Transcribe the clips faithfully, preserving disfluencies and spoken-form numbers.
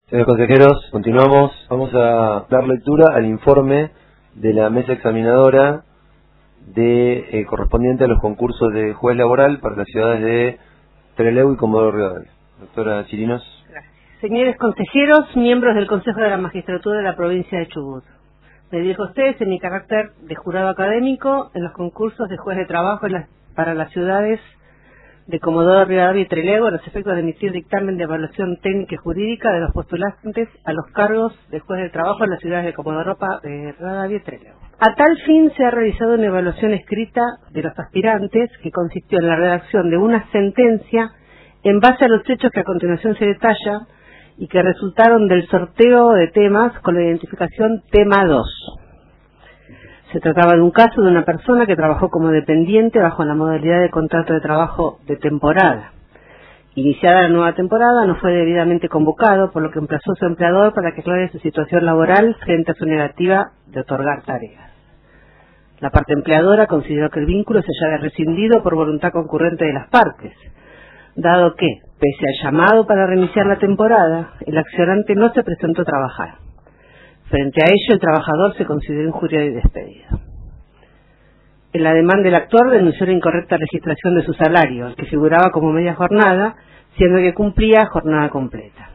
Señores consejeros, continuamos. Vamos a dar lectura al informe de la mesa examinadora de eh, correspondiente a los concursos de juez laboral para las ciudades de Trelew y Comodoro Rivadavia. Doctora Chirinos. Gracias. Señores consejeros, miembros del Consejo de la Magistratura de la provincia de Chubut, me dirijo a ustedes en mi carácter de jurado académico en los concursos de juez de trabajo en las, para las ciudades de Comodoro Rivadavia y Trelew, a los efectos de emitir dictamen de evaluación técnica y jurídica de los postulantes a los cargos de juez de trabajo en las ciudades de Comodoro Rivadavia y Trelew. A tal fin se ha realizado una evaluación escrita de los aspirantes que consistió en la redacción de una sentencia en base a los hechos que a continuación se detalla y que resultaron del sorteo de temas con la identificación tema dos. Se trataba de un caso de una persona que trabajó como dependiente bajo la modalidad de contrato de trabajo de temporada. Iniciada la nueva temporada, no fue debidamente convocado, por lo que emplazó a su empleador para que aclare su situación laboral frente a su negativa de otorgar tareas. La parte empleadora consideró que el vínculo se haya rescindido por voluntad concurrente de las partes, dado que, pese al llamado para reiniciar la temporada, el accionante no se presentó a trabajar. Frente a ello, el trabajador se consideró injuriado y despedido. En la demanda del actor denunció la incorrecta registración de su salario, el que figuraba como media jornada, siendo que cumplía jornada completa.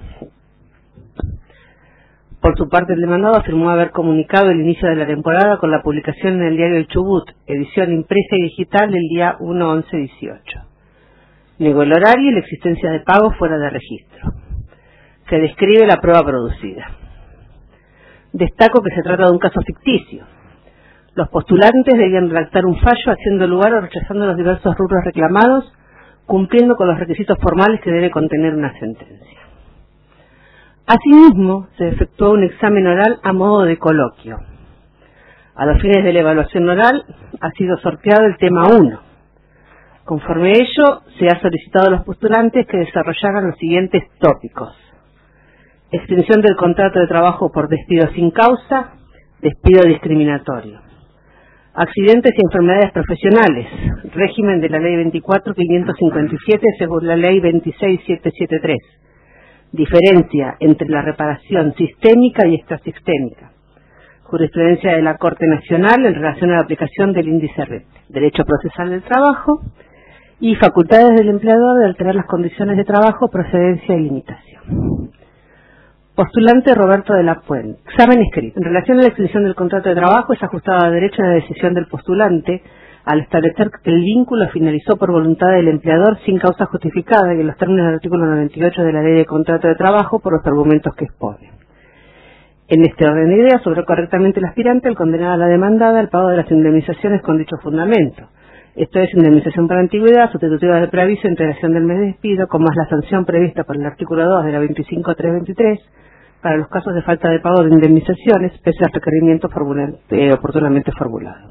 Por su parte, el demandado afirmó haber comunicado el inicio de la temporada con la publicación en el diario El Chubut, edición impresa y digital del día uno once dieciocho. Negó el horario y la existencia de pagos fuera de registro. Se describe la prueba producida. Destaco que se trata de un caso ficticio. Los postulantes debían redactar un fallo haciendo lugar o rechazando los diversos rubros reclamados, cumpliendo con los requisitos formales que debe contener una sentencia. Asimismo, se efectuó un examen oral a modo de coloquio. A los fines de la evaluación oral ha sido sorteado el tema uno. Conforme a ello, se ha solicitado a los postulantes que desarrollaran los siguientes tópicos: extinción del contrato de trabajo por despido sin causa, despido discriminatorio, accidentes y enfermedades profesionales, régimen de la ley veinticuatro mil quinientos cincuenta y siete según la ley veintiséis mil setecientos setenta y tres, diferencia entre la reparación sistémica y extrasistémica, jurisprudencia de la Corte Nacional en relación a la aplicación del índice R E T, derecho procesal del trabajo y facultades del empleador de alterar las condiciones de trabajo, procedencia y limitación. Postulante Roberto de la Puente. Examen escrito. En relación a la extinción del contrato de trabajo, es ajustada a derecho la decisión del postulante al establecer que el vínculo finalizó por voluntad del empleador sin causa justificada y en los términos del artículo noventa y ocho de la Ley de Contrato de Trabajo por los argumentos que expone. En este orden de ideas, sobró correctamente el aspirante al condenar a la demandada al pago de las indemnizaciones con dicho fundamento. Esto es indemnización por antigüedad, sustitutiva de preaviso, integración del mes de despido, con más la sanción prevista por el artículo dos de la veinticinco mil trescientos veintitrés, para los casos de falta de pago de indemnizaciones, pese al requerimiento formula, eh, oportunamente formulado.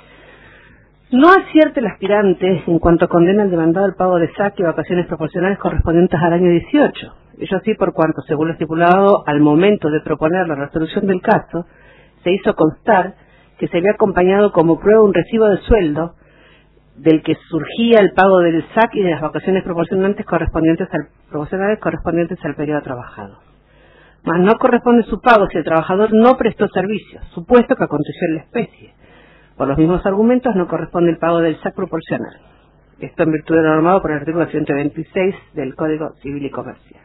No acierta el aspirante en cuanto condena al demandado al pago de saque y vacaciones proporcionales correspondientes al año dieciocho. Ello sí por cuanto, según lo estipulado al momento de proponer la resolución del caso, se hizo constar que se había acompañado como prueba un recibo de sueldo del que surgía el pago del S A C y de las vacaciones proporcionales correspondientes al, proporcionales correspondientes al periodo trabajado. Mas no corresponde su pago si el trabajador no prestó servicios, supuesto que aconteció en la especie. Por los mismos argumentos no corresponde el pago del S A C proporcional. Esto en virtud de lo normado por el artículo ciento veintiséis del Código Civil y Comercial.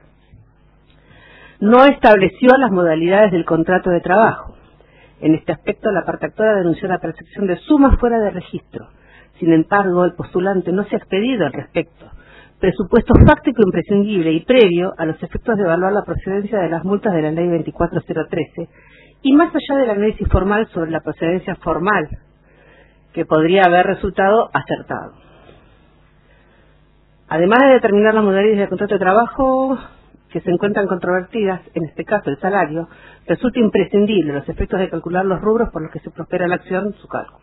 No estableció las modalidades del contrato de trabajo. En este aspecto, la parte actora denunció la percepción de sumas fuera de registro. Sin embargo, el postulante no se ha expedido al respecto, presupuesto fáctico imprescindible y previo a los efectos de evaluar la procedencia de las multas de la ley veinticuatro mil trece y más allá del análisis formal sobre la procedencia formal, que podría haber resultado acertado. Además de determinar las modalidades del contrato de trabajo que se encuentran controvertidas, en este caso el salario, resulta imprescindible los efectos de calcular los rubros por los que se prospera la acción, su cálculo.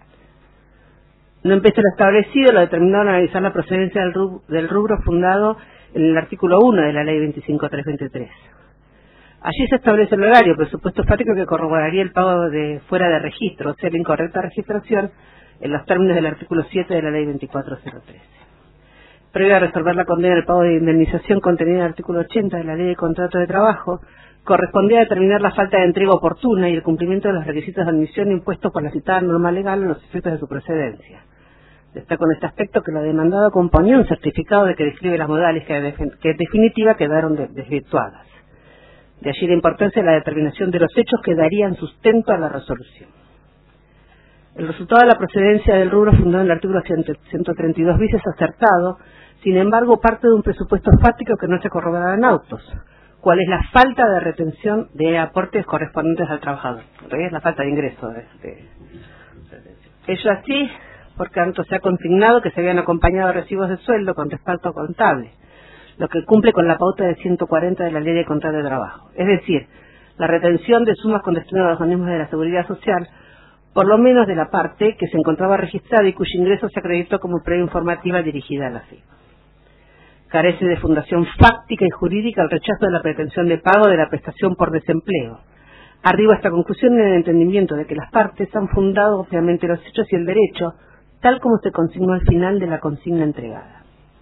No empezó lo establecido, lo determinado al analizar la procedencia del rubro, del rubro fundado en el artículo uno de la ley veinticinco mil trescientos veintitrés. Allí se establece el horario, presupuesto fáctico que corroboraría el pago de fuera de registro, o sea, la incorrecta registración, en los términos del artículo siete de la ley veinticuatro mil trece. previo a resolver la condena del pago de indemnización contenida en el artículo ochenta de la Ley de Contrato de Trabajo, correspondía determinar la falta de entrega oportuna y el cumplimiento de los requisitos de admisión impuestos por la citada norma legal en los efectos de su procedencia. Destaco en este aspecto que la demandada componía un certificado de que describe las modales que, que en definitiva quedaron de, desvirtuadas. De allí la importancia de la determinación de los hechos que darían sustento a la resolución. El resultado de la procedencia del rubro fundado en el artículo ciento treinta y dos bis es acertado, sin embargo parte de un presupuesto fáctico que no se corroboraba en autos, cuál es la falta de retención de aportes correspondientes al trabajador. En realidad es la falta de ingreso. De, de, ello así, por tanto se ha consignado que se habían acompañado recibos de sueldo con respaldo contable, lo que cumple con la pauta de ciento cuarenta de la Ley de Contrato de Trabajo. Es decir, la retención de sumas con destino a los organismos de la Seguridad Social, por lo menos de la parte que se encontraba registrada y cuyo ingreso se acreditó como prueba informativa dirigida a la F I P. Carece de fundación fáctica y jurídica el rechazo de la pretensión de pago de la prestación por desempleo. Arriba a esta conclusión en el entendimiento de que las partes han fundado obviamente los hechos y el derecho, tal como se consignó al final de la consigna entregada.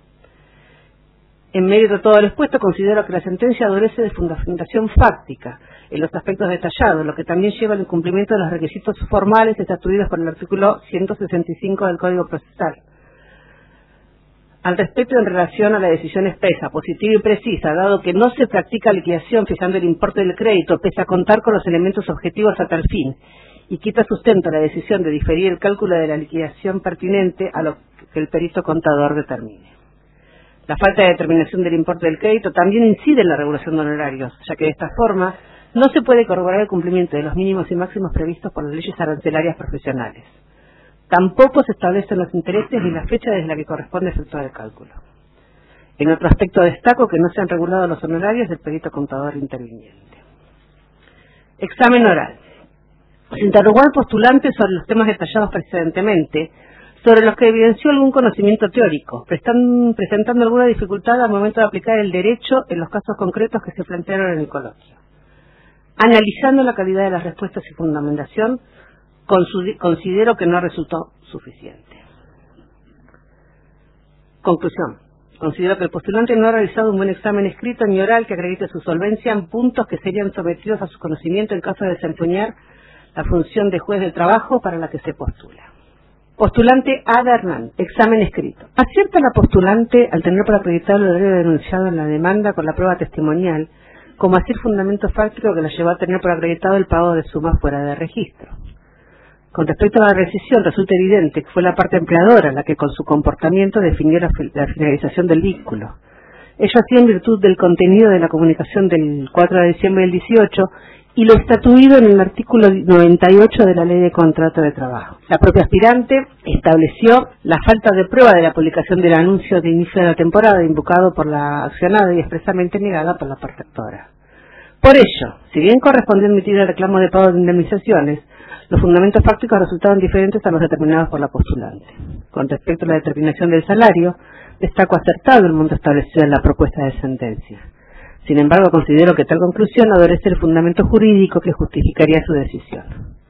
En medio de todo lo expuesto, considero que la sentencia adolece de fundamentación fáctica en los aspectos detallados, lo que también lleva al incumplimiento de los requisitos formales estatuidos por el artículo ciento sesenta y cinco del Código Procesal. Al respecto, en relación a la decisión expresa, positiva y precisa, dado que no se practica liquidación fijando el importe del crédito, pese a contar con los elementos objetivos a tal fin, y quita sustento a la decisión de diferir el cálculo de la liquidación pertinente a lo que el perito contador determine. La falta de determinación del importe del crédito también incide en la regulación de honorarios, ya que de esta forma no se puede corroborar el cumplimiento de los mínimos y máximos previstos por las leyes arancelarias profesionales. Tampoco se establecen los intereses ni la fecha desde la que corresponde efectuar el cálculo. En otro aspecto destaco que no se han regulado los honorarios del perito contador interviniente. Examen oral. Se interrogó al postulante sobre los temas detallados precedentemente, sobre los que evidenció algún conocimiento teórico, prestan, presentando alguna dificultad al momento de aplicar el derecho en los casos concretos que se plantearon en el coloquio. Analizando la calidad de las respuestas y fundamentación, considero que no resultó suficiente. Conclusión. Considero que el postulante no ha realizado un buen examen escrito ni oral que acredite su solvencia en puntos que serían sometidos a su conocimiento en caso de desempeñar la función de juez de trabajo para la que se postula. Postulante Ada Hernán. Examen escrito. Acierta la postulante al tener por acreditado el horario denunciado en la demanda con la prueba testimonial, como así el fundamento fáctico que la llevó a tener por acreditado el pago de sumas fuera de registro. Con respecto a la rescisión, resulta evidente que fue la parte empleadora la que con su comportamiento definió la, la finalización del vínculo. Ello así en virtud del contenido de la comunicación del cuatro de diciembre del dieciocho y lo estatuido en el artículo noventa y ocho de la Ley de Contrato de Trabajo. La propia aspirante estableció la falta de prueba de la publicación del anuncio de inicio de la temporada invocado por la accionada y expresamente negada por la parte actora. Por ello, si bien correspondió admitir el reclamo de pago de indemnizaciones, los fundamentos fácticos resultaron diferentes a los determinados por la postulante. Con respecto a la determinación del salario, destaco acertado el monto establecido en la propuesta de sentencia. Sin embargo, considero que tal conclusión adolece el fundamento jurídico que justificaría su decisión.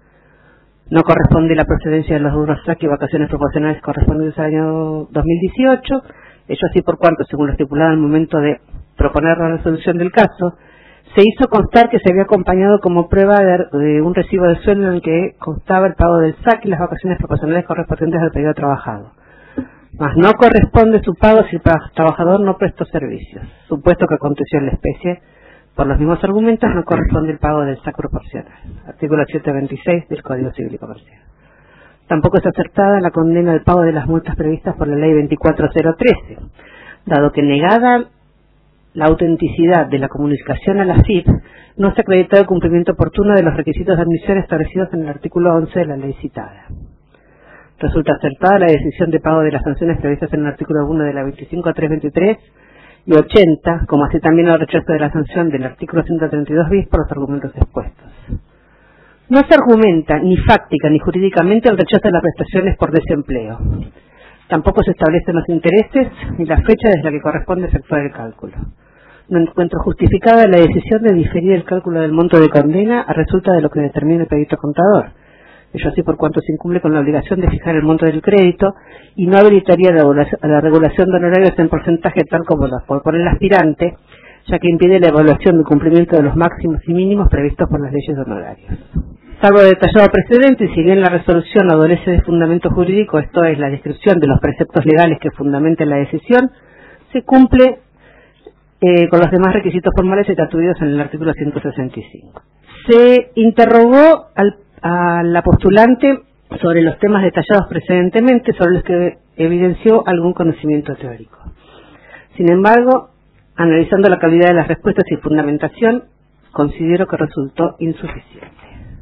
No corresponde la procedencia de los rubros T R A C y vacaciones proporcionales correspondientes al año dos mil dieciocho, ello así por cuanto, según lo estipulado al momento de proponer la resolución del caso, se hizo constar que se había acompañado como prueba de, de un recibo de sueldo en el que constaba el pago del S A C y las vacaciones proporcionales correspondientes al periodo trabajado. Mas no corresponde su pago si el trabajador no prestó servicios, supuesto que aconteció en la especie. Por los mismos argumentos no corresponde el pago del S A C proporcional. Artículo ciento veintiséis del Código Civil y Comercial. Tampoco es acertada la condena al pago de las multas previstas por la Ley veinticuatro mil trece, dado que negada la autenticidad de la comunicación a la F I P, no se ha acreditado el cumplimiento oportuno de los requisitos de admisión establecidos en el artículo once de la ley citada. Resulta acertada la decisión de pago de las sanciones previstas en el artículo uno de la veinticinco mil trescientos veintitrés y ochenta, como así también el rechazo de la sanción del artículo ciento treinta y dos bis por los argumentos expuestos. No se argumenta ni fáctica ni jurídicamente el rechazo de las prestaciones por desempleo. Tampoco se establecen los intereses ni la fecha desde la que corresponde efectuar el cálculo. No encuentro justificada la decisión de diferir el cálculo del monto de condena a resulta de lo que determine el perito contador, ello así por cuanto se incumple con la obligación de fijar el monto del crédito y no habilitaría la regulación, la regulación de honorarios en porcentaje tal como la propone el aspirante, ya que impide la evaluación del cumplimiento de los máximos y mínimos previstos por las leyes de honorarios. Salvo detallado precedente, y si bien la resolución adolece de fundamento jurídico, esto es la descripción de los preceptos legales que fundamenten la decisión, se cumple eh, con los demás requisitos formales estatuidos en el artículo ciento sesenta y cinco. Se interrogó al, a la postulante sobre los temas detallados precedentemente, sobre los que evidenció algún conocimiento teórico. Sin embargo, analizando la calidad de las respuestas y fundamentación, considero que resultó insuficiente.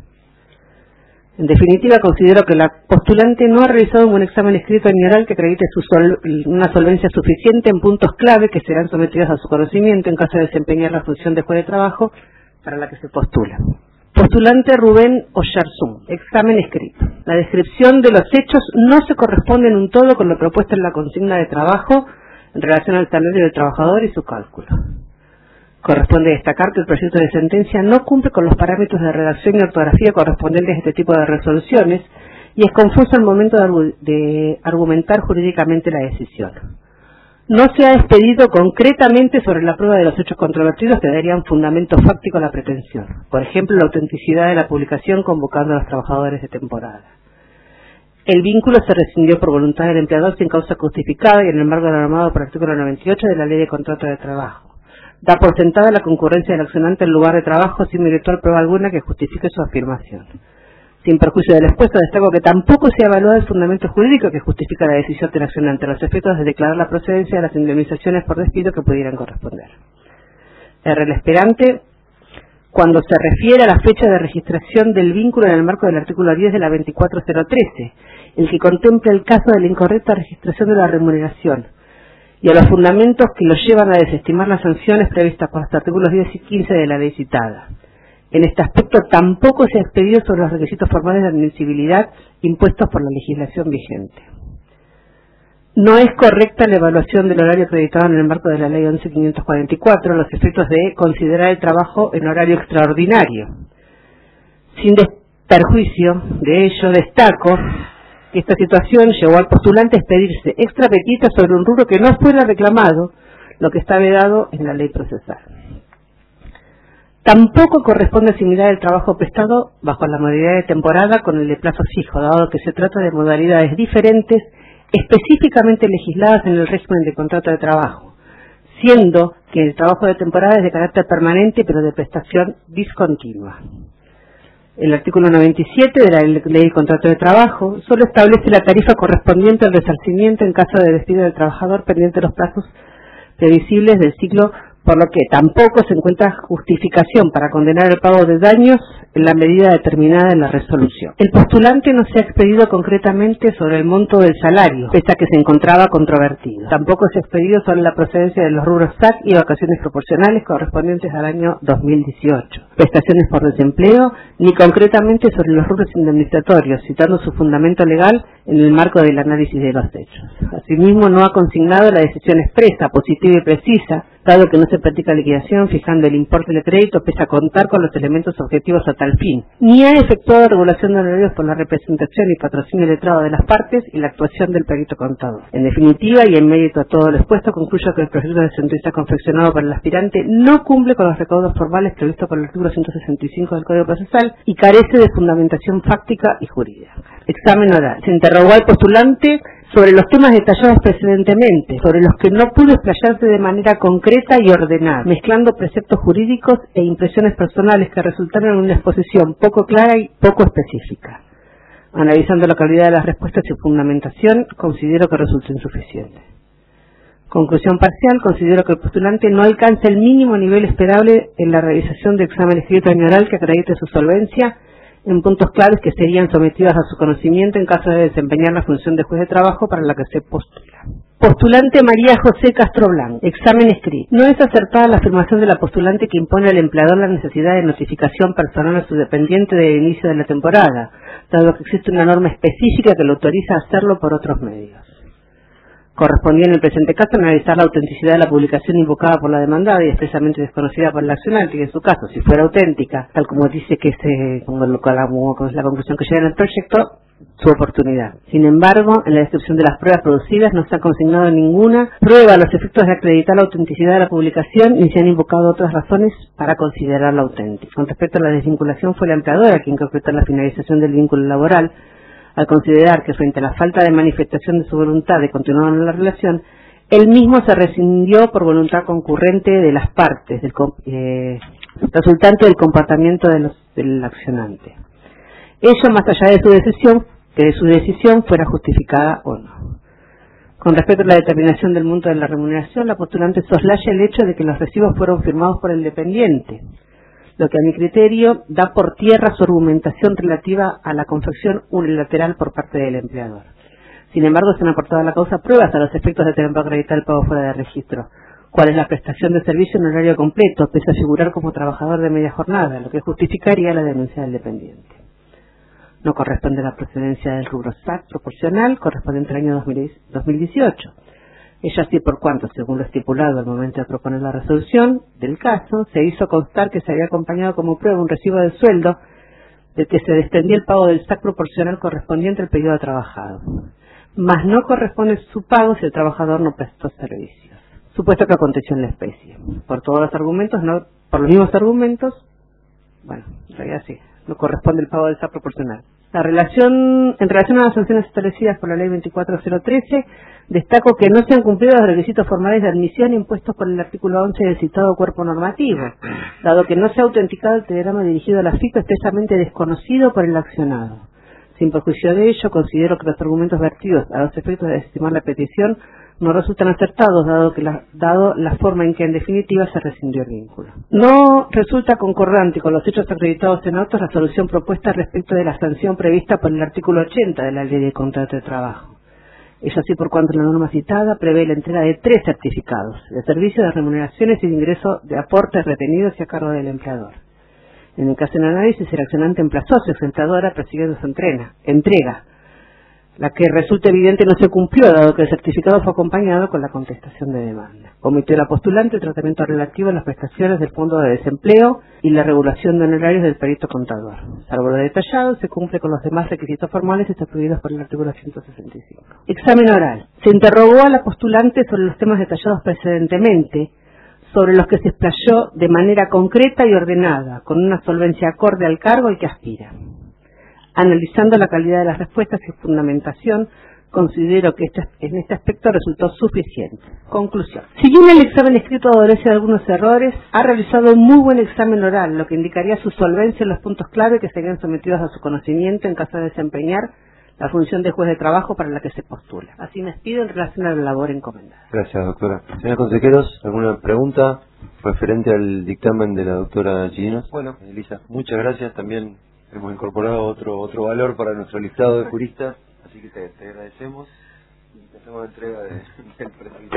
En definitiva, considero que la postulante no ha realizado un examen escrito ni oral que acredite su sol, una solvencia suficiente en puntos clave que serán sometidos a su conocimiento en caso de desempeñar la función de juez de trabajo para la que se postula. Postulante Rubén Oyarzún. Examen escrito. La descripción de los hechos no se corresponde en un todo con lo propuesto en la consigna de trabajo en relación al salario del trabajador y su cálculo. Corresponde destacar que el proyecto de sentencia no cumple con los parámetros de redacción y ortografía correspondientes a este tipo de resoluciones y es confuso al momento de, argu de argumentar jurídicamente la decisión. No se ha expedido concretamente sobre la prueba de los hechos controvertidos que darían fundamento fáctico a la pretensión. Por ejemplo, la autenticidad de la publicación convocando a los trabajadores de temporada. El vínculo se rescindió por voluntad del empleador sin causa justificada y en el marco normado por el artículo noventa y ocho de la Ley de Contrato de Trabajo. Da por sentada la concurrencia del accionante en lugar de trabajo sin virtual prueba alguna que justifique su afirmación. Sin perjuicio del expuesto, destaco que tampoco se ha evaluado el fundamento jurídico que justifica la decisión del accionante a los efectos de declarar la procedencia de las indemnizaciones por despido que pudieran corresponder. R. El esperante, cuando se refiere a la fecha de registración del vínculo en el marco del artículo diez de la veinticuatro cero trece, el que contempla el caso de la incorrecta registración de la remuneración, y a los fundamentos que los llevan a desestimar las sanciones previstas por los artículos diez y quince de la ley citada. En este aspecto tampoco se ha expedido sobre los requisitos formales de admisibilidad impuestos por la legislación vigente. No es correcta la evaluación del horario acreditado en el marco de la ley once mil quinientos cuarenta y cuatro a los efectos de considerar el trabajo en horario extraordinario. Sin perjuicio de ello, destaco que esta situación llevó al postulante a expedirse extra petita sobre un rubro que no fuera reclamado, lo que está vedado en la ley procesal. Tampoco corresponde asimilar el trabajo prestado bajo la modalidad de temporada con el de plazo fijo, dado que se trata de modalidades diferentes específicamente legisladas en el régimen de contrato de trabajo, siendo que el trabajo de temporada es de carácter permanente pero de prestación discontinua. El artículo noventa y siete de la Ley de Contrato de Trabajo solo establece la tarifa correspondiente al resarcimiento en caso de despido del trabajador pendiente de los plazos previsibles del ciclo, por lo que tampoco se encuentra justificación para condenar el pago de daños en la medida determinada en la resolución. El postulante no se ha expedido concretamente sobre el monto del salario, pese a que se encontraba controvertido. Tampoco se ha expedido sobre la procedencia de los rubros S A C y vacaciones proporcionales correspondientes al año dos mil dieciocho, prestaciones por desempleo, ni concretamente sobre los rubros indemnizatorios, citando su fundamento legal en el marco del análisis de los hechos. Asimismo, no ha consignado la decisión expresa, positiva y precisa, dado que no se practica liquidación fijando el importe del crédito pese a contar con los elementos objetivos a tal fin, ni ha efectuado regulación de honorarios por la representación y patrocinio letrado de las partes y la actuación del perito contador. En definitiva, y en mérito a todo lo expuesto, concluyo que el proyecto de sentencia confeccionado por el aspirante no cumple con los recaudos formales previstos por el artículo ciento sesenta y cinco del Código Procesal y carece de fundamentación fáctica y jurídica. Examen oral. Se interrogó al postulante sobre los temas detallados precedentemente, sobre los que no pudo explayarse de manera concreta y ordenada, mezclando preceptos jurídicos e impresiones personales que resultaron en una exposición poco clara y poco específica. Analizando la calidad de las respuestas y fundamentación, considero que resultó insuficiente. Conclusión parcial, considero que el postulante no alcanza el mínimo nivel esperable en la realización de examen escrito y oral que acredite su solvencia en puntos claves que serían sometidos a su conocimiento en caso de desempeñar la función de juez de trabajo para la que se postula. Postulante María José Castro Blanco. Examen escrito. No es acertada la afirmación de la postulante que impone al empleador la necesidad de notificación personal a su dependiente del inicio de la temporada, dado que existe una norma específica que lo autoriza a hacerlo por otros medios. Correspondía en el presente caso analizar la autenticidad de la publicación invocada por la demandada y expresamente desconocida por el accionante, y en su caso, si fuera auténtica, tal como dice que se, como lo como es la conclusión que llega en el proyecto, su oportunidad. Sin embargo, en la descripción de las pruebas producidas no se ha consignado ninguna prueba a los efectos de acreditar la autenticidad de la publicación, ni se han invocado otras razones para considerarla auténtica. Con respecto a la desvinculación, fue la empleadora quien concretó la finalización del vínculo laboral, al considerar que frente a la falta de manifestación de su voluntad de continuar en la relación, él mismo se rescindió por voluntad concurrente de las partes, del, eh, resultante del comportamiento de los, del accionante. Ello más allá de su decisión, que de su decisión fuera justificada o no. Con respecto a la determinación del monto de la remuneración, la postulante soslaya el hecho de que los recibos fueron firmados por el dependiente, lo que a mi criterio da por tierra su argumentación relativa a la confección unilateral por parte del empleador. Sin embargo, se han aportado a la causa pruebas a los efectos de tener para acreditar el pago fuera de registro. ¿Cuál es la prestación de servicio en horario completo, pese a figurar como trabajador de media jornada, lo que justificaría la denuncia del dependiente? No corresponde a la procedencia del rubro S A C proporcional correspondiente al año dos mil dieciocho. Ello así por cuanto, según lo estipulado al momento de proponer la resolución del caso, se hizo constar que se había acompañado como prueba un recibo de sueldo del que se desprendía el pago del S A C proporcional correspondiente al periodo trabajado. Mas no corresponde su pago si el trabajador no prestó servicios, supuesto que aconteció en la especie. Por todos los argumentos, no, por los mismos argumentos, bueno, en realidad sí, no corresponde el pago del S A C proporcional. La relación, en relación a las sanciones establecidas por la ley veinticuatro cero trece, destaco que no se han cumplido los requisitos formales de admisión impuestos por el artículo once del citado cuerpo normativo, dado que no se ha autenticado el telegrama dirigido a la F I P expresamente desconocido por el accionado. Sin perjuicio de ello, considero que los argumentos vertidos a los efectos de desestimar la petición no resultan acertados, dado que la, dado la forma en que en definitiva se rescindió el vínculo. No resulta concordante con los hechos acreditados en autos la solución propuesta respecto de la sanción prevista por el artículo ochenta de la Ley de Contrato de Trabajo. Ello así por cuanto la norma citada prevé la entrega de tres certificados de servicio, de remuneraciones y de ingreso de aportes retenidos y a cargo del empleador. En el caso del análisis, el accionante emplazó a su enfrentadora persiguiendo su entrena, entrega, la que resulta evidente no se cumplió, dado que el certificado fue acompañado con la contestación de demanda. Omitió la postulante el tratamiento relativo a las prestaciones del Fondo de Desempleo y la regulación de honorarios del perito contador. Salvo lo detallado, se cumple con los demás requisitos formales establecidos por el artículo ciento sesenta y cinco. Examen oral. Se interrogó a la postulante sobre los temas detallados precedentemente, sobre los que se explayó de manera concreta y ordenada, con una solvencia acorde al cargo al que aspira. Analizando la calidad de las respuestas y fundamentación, considero que este, en este aspecto resultó suficiente. Conclusión. Si bien el examen escrito adolece de algunos errores, ha realizado un muy buen examen oral, lo que indicaría su solvencia en los puntos clave que serían sometidos a su conocimiento en caso de desempeñar la función de juez de trabajo para la que se postula. Así me despido en relación a la labor encomendada. Gracias, doctora. Señores consejeros, ¿alguna pregunta referente al dictamen de la doctora Chirinos? Bueno, Elisa, muchas gracias. También hemos incorporado otro otro valor para nuestro listado de juristas, así que te, te agradecemos y te hacemos entrega de, del presidente.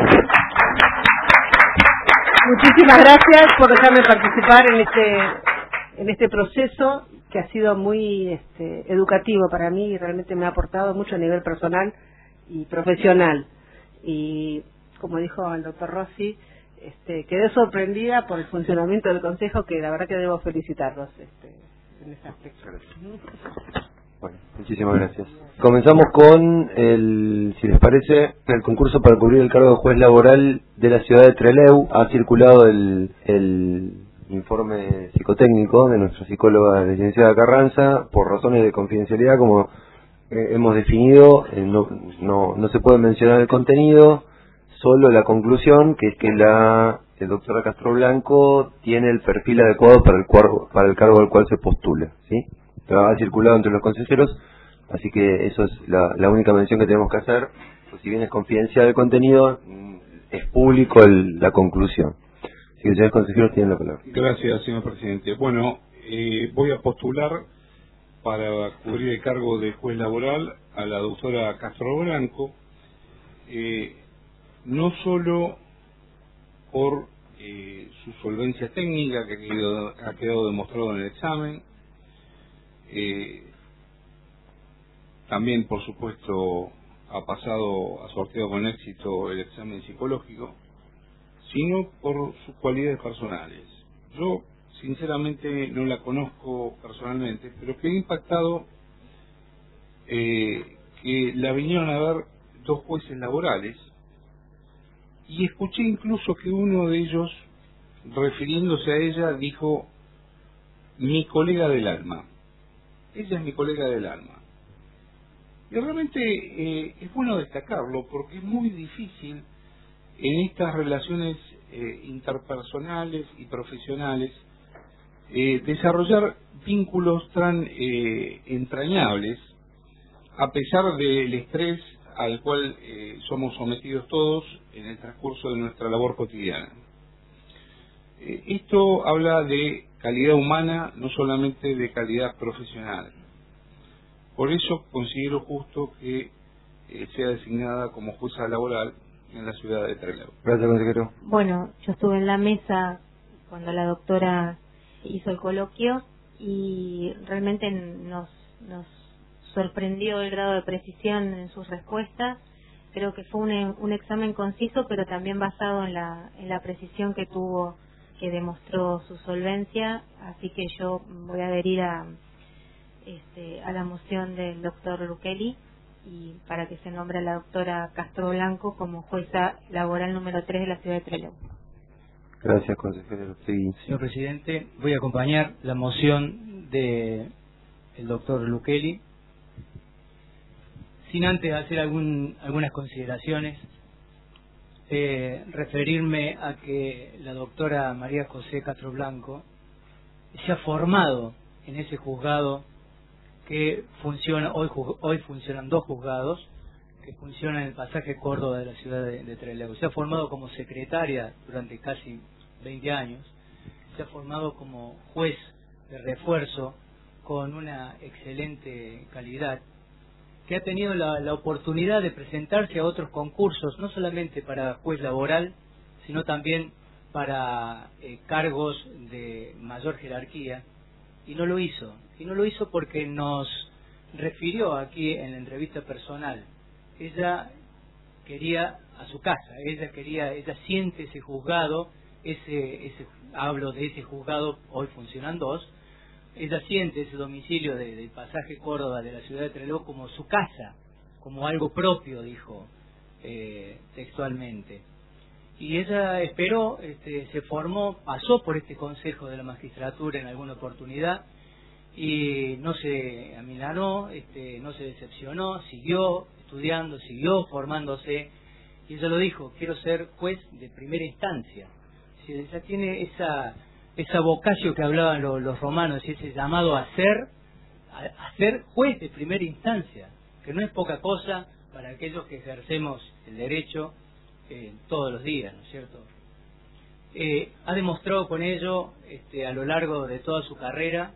Muchísimas gracias por dejarme participar en este en este proceso que ha sido muy este, educativo para mí y realmente me ha aportado mucho a nivel personal y profesional. Y como dijo el doctor Rossi, este, quedé sorprendida por el funcionamiento del Consejo, que la verdad que debo felicitarlos este, en ese aspecto. Bueno, muchísimas gracias. Comenzamos con el, si les parece, el concurso para cubrir el cargo de juez laboral de la ciudad de Trelew. Ha circulado el, el informe psicotécnico de nuestra psicóloga licenciada Carranza. Por razones de confidencialidad, como eh, hemos definido, eh, no, no, no se puede mencionar el contenido, solo la conclusión, que es que la el doctora Castro Blanco tiene el perfil adecuado para el, cuargo, para el cargo al cual se postula, ¿sí? Ha circulado entre los consejeros, así que eso es la, la única mención que tenemos que hacer. Pues si bien es confidencial el contenido, es público el, la conclusión. Así que, señores consejeros, tienen la palabra. Gracias, señor presidente. Bueno, eh, voy a postular para cubrir el cargo de juez laboral a la doctora Castro Blanco, eh, no solo por eh, su solvencia técnica, que ha quedado, ha quedado demostrado en el examen, eh, también, por supuesto, ha pasado, ha sorteado con éxito el examen psicológico, sino por sus cualidades personales. Yo, sinceramente, no la conozco personalmente, pero quedé impactado eh, que la vinieron a ver dos jueces laborales, y escuché incluso que uno de ellos, refiriéndose a ella, dijo: mi colega del alma. Ella es mi colega del alma. Y realmente eh, es bueno destacarlo, porque es muy difícil en estas relaciones eh, interpersonales y profesionales eh, desarrollar vínculos tan eh, entrañables, a pesar del estrés al cual eh, somos sometidos todos en el transcurso de nuestra labor cotidiana. Eh, esto habla de calidad humana, no solamente de calidad profesional. Por eso considero justo que eh, sea designada como jueza laboral en la ciudad de Trelew. Gracias, consejero. Bueno, yo estuve en la mesa cuando la doctora hizo el coloquio y realmente nos, nos sorprendió el grado de precisión en sus respuestas. Creo que fue un, un examen conciso, pero también basado en la, en la precisión que tuvo, que demostró su solvencia. Así que yo voy a adherir a, este, a la moción del doctor Luqueli, y para que se nombre a la doctora Castro Blanco como jueza laboral número tres de la ciudad de Trelew. Gracias, consejero. Sí. Señor presidente, voy a acompañar la moción de el doctor Luqueli, sin antes hacer algún, algunas consideraciones, eh, referirme a que la doctora María José Castro Blanco se ha formado en ese juzgado que funciona, hoy, hoy funcionan dos juzgados, que funcionan en el pasaje Córdoba de la ciudad de, de Trelew. Se ha formado como secretaria durante casi veinte años, se ha formado como juez de refuerzo con una excelente calidad, que ha tenido la, la oportunidad de presentarse a otros concursos, no solamente para juez laboral, sino también para eh, cargos de mayor jerarquía, y no lo hizo. Y no lo hizo porque nos refirió aquí en la entrevista personal. Ella quería a su casa, ella quería, ella siente ese juzgado, ese, ese hablo de ese juzgado, hoy funcionan dos, ella siente ese domicilio de, del pasaje Córdoba de la ciudad de Trelew como su casa, como algo propio, dijo eh, textualmente. Y ella esperó, este, se formó, pasó por este consejo de la magistratura en alguna oportunidad y no se amilanó, este, no se decepcionó, siguió estudiando, siguió formándose, y ella lo dijo: quiero ser juez de primera instancia. Si ella tiene esa esa vocación que hablaban los, los romanos, y ese llamado a ser, a, a ser juez de primera instancia, que no es poca cosa para aquellos que ejercemos el derecho eh, todos los días, ¿no es cierto? Eh, ha demostrado con ello este, a lo largo de toda su carrera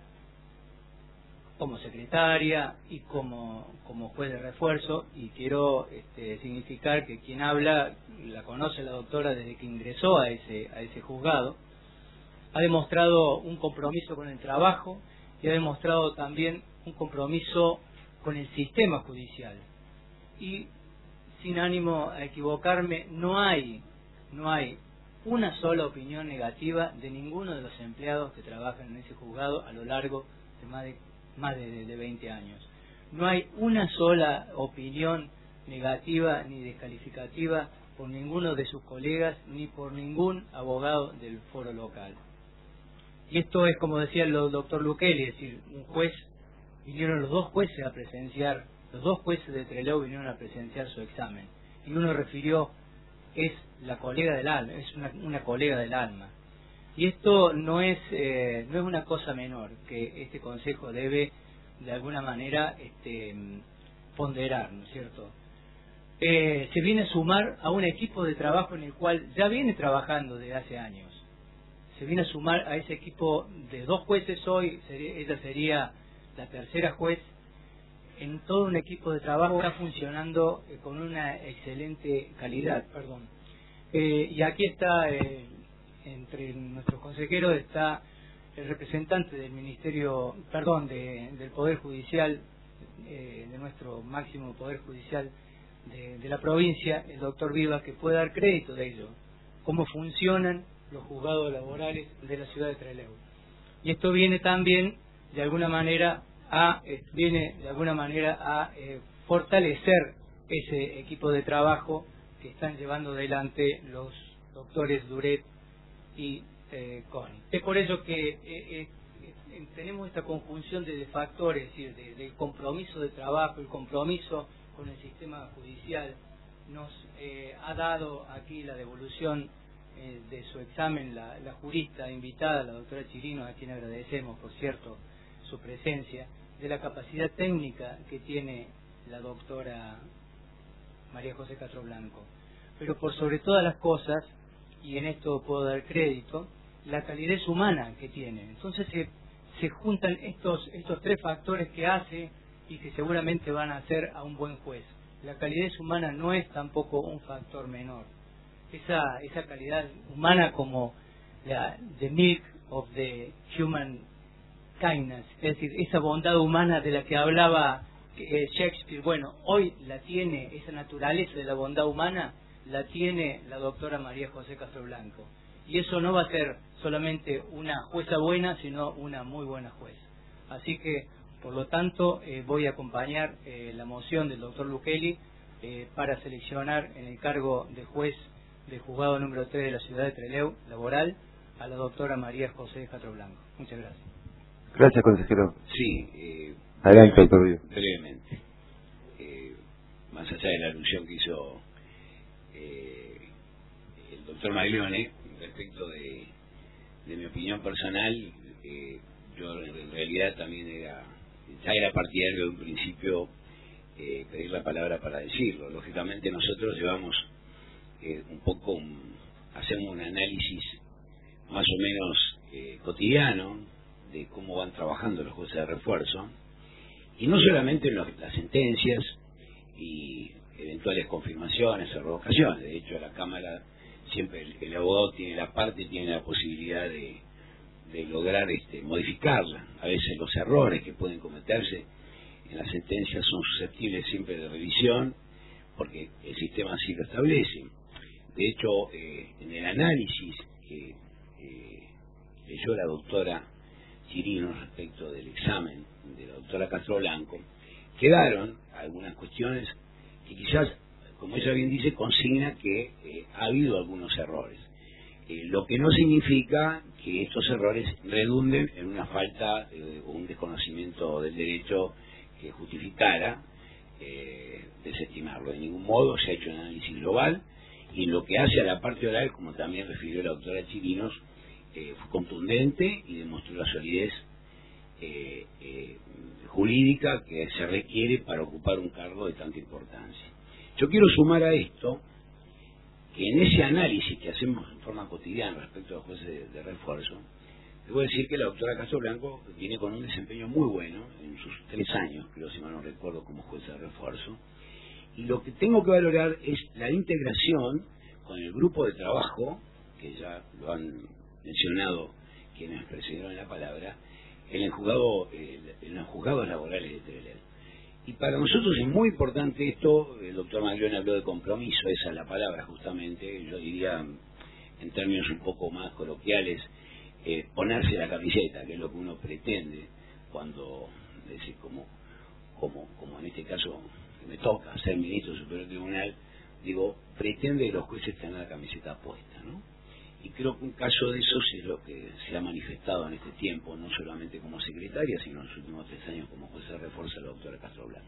como secretaria y como, como juez de refuerzo, y quiero este, significar que quien habla la conoce la doctora desde que ingresó a ese, a ese juzgado. Ha demostrado un compromiso con el trabajo y ha demostrado también un compromiso con el sistema judicial. Y sin ánimo a equivocarme, no hay, no hay una sola opinión negativa de ninguno de los empleados que trabajan en ese juzgado a lo largo de más de, más de, de veinte años. No hay una sola opinión negativa ni descalificativa por ninguno de sus colegas ni por ningún abogado del foro local. Y esto es, como decía el doctor Luqueli, es decir, un juez, vinieron los dos jueces a presenciar, los dos jueces de Trelew vinieron a presenciar su examen. Y uno refirió, es la colega del alma, es una, una colega del alma. Y esto no es, eh, no es una cosa menor que este consejo debe, de alguna manera, este, ponderar, ¿no es cierto? Eh, se viene a sumar a un equipo de trabajo en el cual ya viene trabajando desde hace años. Se viene a sumar a ese equipo de dos jueces hoy, sería, ella sería la tercera juez, en todo un equipo de trabajo está funcionando eh, con una excelente calidad, perdón. Eh, y aquí está, eh, entre nuestros consejeros, está el representante del Ministerio, perdón, de, del Poder Judicial, eh, de nuestro máximo Poder Judicial de, de la provincia, el doctor Vivas, que puede dar crédito de ello, cómo funcionan los juzgados laborales de la ciudad de Trelew. Y esto viene también de alguna manera a eh, viene de alguna manera a eh, fortalecer ese equipo de trabajo que están llevando adelante los doctores Duret y eh, Coni. Es por eso que eh, eh, eh, tenemos esta conjunción de, de factores, es decir, de, del compromiso de trabajo, el compromiso con el sistema judicial. Nos eh, ha dado aquí la devolución eh, de su examen la, la jurista invitada, la doctora Chirino, a quien agradecemos, por cierto, su presencia, de la capacidad técnica que tiene la doctora María José Castro Blanco. Pero por sobre todas las cosas, y en esto puedo dar crédito, la calidez humana que tiene. Entonces se, se juntan estos, estos tres factores que hace y que seguramente van a hacer a un buen juez. La calidez humana no es tampoco un factor menor. Esa, esa calidad humana, como la the milk of the human kindness, es decir, esa bondad humana de la que hablaba eh, Shakespeare, bueno, hoy la tiene, esa naturaleza de la bondad humana la tiene la doctora María José Castro Blanco. Y eso no va a ser solamente una jueza buena, sino una muy buena jueza. Así que, por lo tanto, eh, voy a acompañar eh, la moción del doctor Luccheli eh, para seleccionar en el cargo de juez del juzgado número tres de la ciudad de Trelew, laboral, a la doctora María José Castro Blanco. Muchas gracias. Gracias, consejero. Sí, eh, adelante, doctor Vivas. Brevemente. Eh, más allá de la alusión que hizo eh, el doctor Maglione respecto de, de mi opinión personal, eh, yo en realidad también era, ya era partidario de un principio eh, pedir la palabra para decirlo. Lógicamente nosotros llevamos eh, un poco, un, hacemos un análisis más o menos eh, cotidiano de cómo van trabajando los jueces de refuerzo, y no solamente en los, las sentencias y eventuales confirmaciones o revocaciones. De hecho, la Cámara siempre, el, el abogado tiene la parte, tiene la posibilidad de, de lograr este, modificarla. A veces los errores que pueden cometerse en las sentencias son susceptibles siempre de revisión, porque el sistema así lo establece. De hecho, eh, en el análisis que eh, leyó la doctora Chirino respecto del examen de la doctora Castro Blanco, quedaron algunas cuestiones que quizás, como ella bien dice, consigna que eh, ha habido algunos errores, eh, lo que no significa que estos errores redunden en una falta eh, o un desconocimiento del derecho que justificara eh, desestimarlo. De ningún modo se ha hecho un análisis global, y en lo que hace a la parte oral, como también refirió la doctora Chirinos, eh, fue contundente y demostró la solidez eh, eh, jurídica que se requiere para ocupar un cargo de tanta importancia. Yo quiero sumar a esto que en ese análisis que hacemos en forma cotidiana respecto a los jueces de, de refuerzo, debo decir que la doctora Castro Blanco viene con un desempeño muy bueno en sus tres años, creo, si mal no recuerdo, como jueza de refuerzo, y lo que tengo que valorar es la integración con el grupo de trabajo, que ya lo han mencionado quienes precedieron en la palabra, en el juzgado, en los juzgados laborales de Trelew. Y para nosotros es muy importante esto. El doctor Maglione habló de compromiso, esa es la palabra justamente, yo diría en términos un poco más coloquiales, eh, ponerse la camiseta, que es lo que uno pretende cuando, es decir, como, como, como en este caso que me toca ser ministro del Superior Tribunal, digo, pretende que los jueces tengan la camiseta puesta, ¿no? Y creo que un caso de esos es lo que se ha manifestado en este tiempo, no solamente como secretaria, sino en los últimos tres años como juez de refuerzo de la doctora Castro Blanco.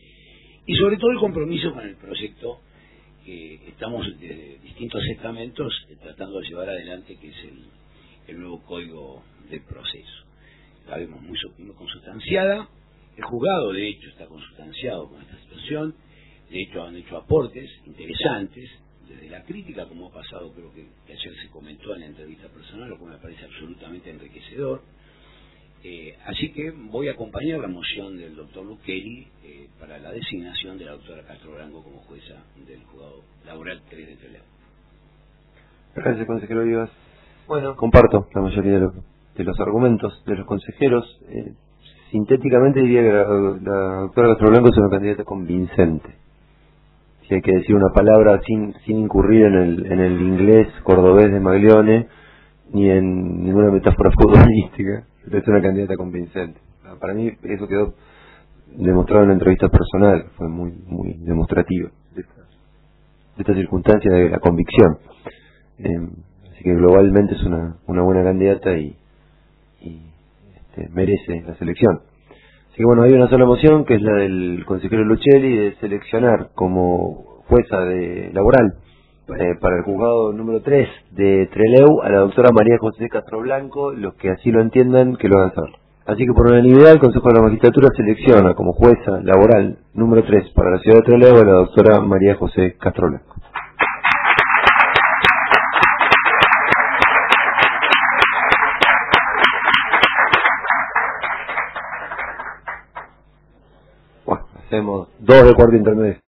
Y sobre todo el compromiso con el proyecto que estamos desde distintos estamentos eh, tratando de llevar adelante, que es el, el nuevo Código del Proceso. La vemos muy, muy consustanciada. El juzgado, de hecho, está consustanciado con esta situación. De hecho, han hecho aportes interesantes, desde la crítica, como ha pasado, creo que, que ayer se comentó en la entrevista personal, lo que me parece absolutamente enriquecedor. Eh, así que voy a acompañar la moción del doctor Luccheli eh, para la designación de la doctora Castro Blanco como jueza del juzgado laboral tres de Trelew. Gracias, consejero Vivas. Bueno, comparto la mayoría de los, de los argumentos de los consejeros. Eh, sintéticamente diría que la, la doctora Castro Blanco es una candidata convincente. si hay que decir una palabra sin sin incurrir en el en el inglés cordobés de Maglione ni en ninguna metáfora futbolística, es una candidata convincente. Para mí eso quedó demostrado en la entrevista personal, fue muy muy demostrativo de esta, de esta circunstancia de la convicción. Eh, así que globalmente es una una buena candidata y, y este, merece la selección. Así que bueno, hay una sola moción, que es la del consejero Luchelli, de seleccionar como jueza de laboral eh, para el juzgado número tres de Trelew a la doctora María José Castroblanco. Los que así lo entiendan, que lo hagan saber. Así que por unanimidad el Consejo de la Magistratura selecciona como jueza laboral número tres para la ciudad de Trelew a la doctora María José Castroblanco. Bueno, hacemos dos de cuarto intermedio.